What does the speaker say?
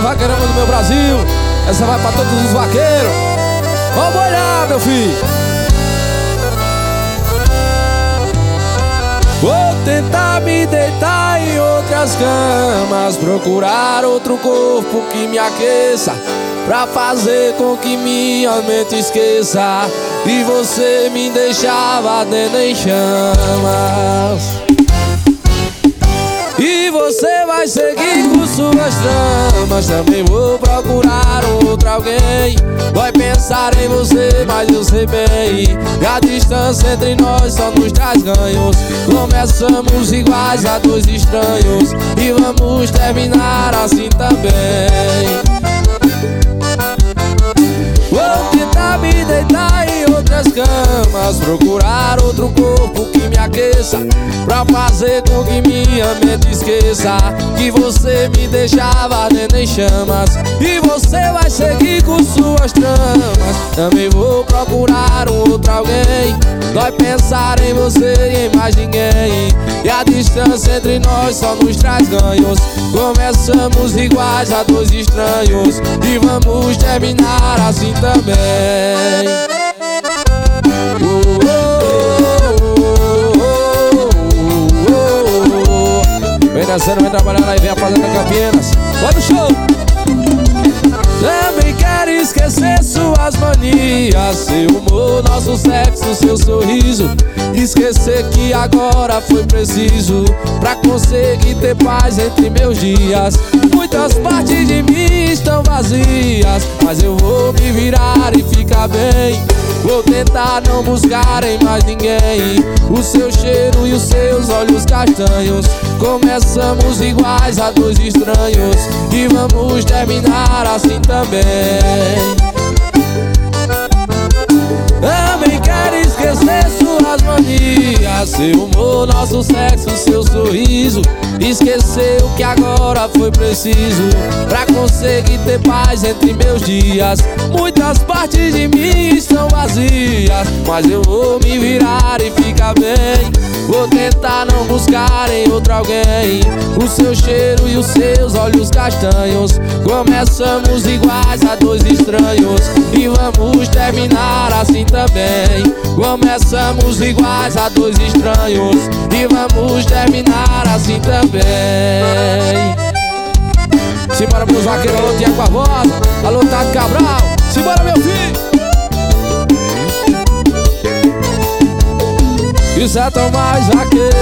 vaqueirama do meu Brasil. Essa vai pra todos os vaqueiros. Vamos olhar, meu filho. Vou tentar me deitar em outras camas, procurar outro corpo que me aqueça, pra fazer com que minha mente esqueça. E você me deixava dentro em chamas. E você vai seguir com suas tramas. Também vou procurar outro alguém. Vai pensar em você, mas eu sei bem, e a distância entre nós só nos traz ganhos. Começamos iguais a dois estranhos, e vamos terminar assim também. Vou tentar me deitar em outras camas, procurar outro corpo que me aqueça, pra fazer com que minha mente esqueça que você me deixava dentro em chamas. E você vai seguir com suas tramas. Também vou procurar outro alguém. Vai pensar em você e em mais ninguém, e a distância entre nós só nos traz ganhos. Começamos iguais a dois estranhos, e vamos terminar assim também. Vem dançando, vem trabalhando aí, vem fazendo Campinas. Vai no show! Também quero esquecer suas manias, seu humor, nosso sexo, seu sorriso. Esquecer que agora foi preciso pra conseguir ter paz entre meus dias. Muitas partes de mim estão vazias, mas eu vou me virar e ficar bem. Vou tentar não buscar em mais ninguém o seu cheiro e os seus olhos castanhos. Começamos iguais a dois estranhos, e vamos terminar assim também. Também quero esquecer suas manias, seu humor, nosso sexo, seu sorriso. Esquecer o que agora foi preciso pra conseguir ter paz entre meus dias. Muitas partes de mim estão vazias, mas eu vou me virar e ficar bem. Vou tentar não buscar em outro alguém o seu cheiro e os seus olhos castanhos. Começamos iguais a dois estranhos, e vamos terminar assim também. Começamos iguais a dois estranhos, e vamos terminar assim também. Simbora pros vaqueiros, alô Tiago Barbosa, alô Tato Cabral. Simbora, meu filho. Isso é tão mais vaqueiro.